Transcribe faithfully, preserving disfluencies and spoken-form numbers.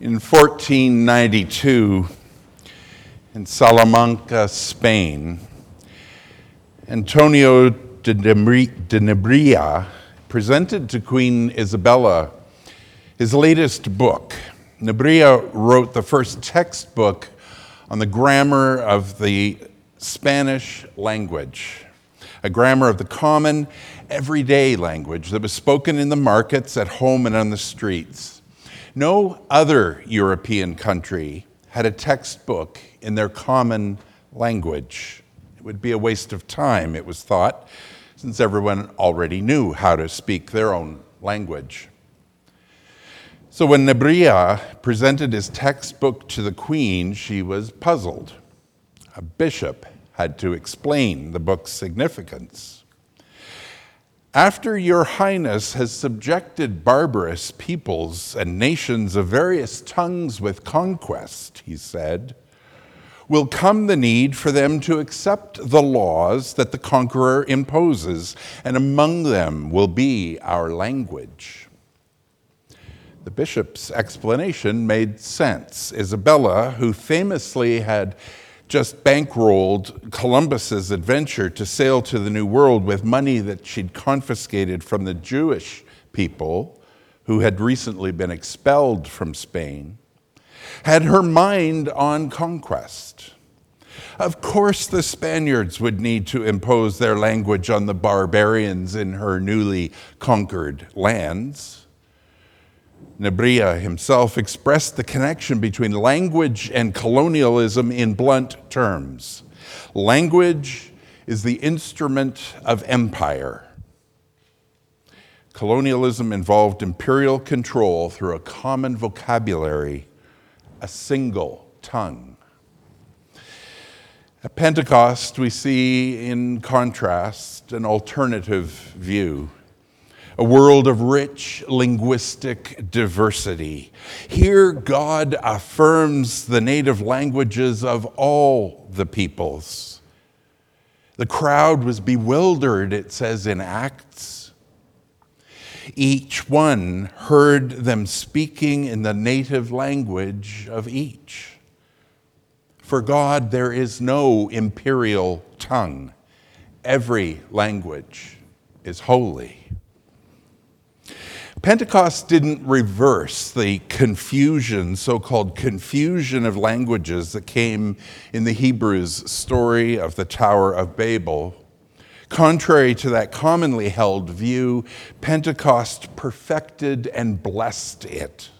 In fourteen ninety-two, in Salamanca, Spain, Antonio de Nebria presented to Queen Isabella his latest book. Nebria wrote the first textbook on the grammar of the Spanish language, a grammar of the common, everyday language that was spoken in the markets, at home, and on the streets. No other European country had a textbook in their common language. It would be a waste of time, it was thought, since everyone already knew how to speak their own language. So when Nebria presented his textbook to the Queen, she was puzzled. A bishop had to explain the book's significance. After your Highness has subjected barbarous peoples and nations of various tongues with conquest, he said, will come the need for them to accept the laws that the conqueror imposes, and among them will be our language. The bishop's explanation made sense. Isabella, who famously had just bankrolled Columbus's adventure to sail to the New World with money that she'd confiscated from the Jewish people who had recently been expelled from Spain, had her mind on conquest. Of course, the Spaniards would need to impose their language on the barbarians in her newly conquered lands. Nebria himself expressed the connection between language and colonialism in blunt terms. Language is the instrument of empire. Colonialism involved imperial control through a common vocabulary, a single tongue. At Pentecost, we see in contrast an alternative view. A world of rich linguistic diversity. Here, God affirms the native languages of all the peoples. The crowd was bewildered, it says in Acts. Each one heard them speaking in the native language of each. For God, there is no imperial tongue. Every language is holy. Pentecost didn't reverse the confusion, so-called confusion of languages that came in the Hebrews' story of the Tower of Babel. Contrary to that commonly held view, Pentecost perfected and blessed it.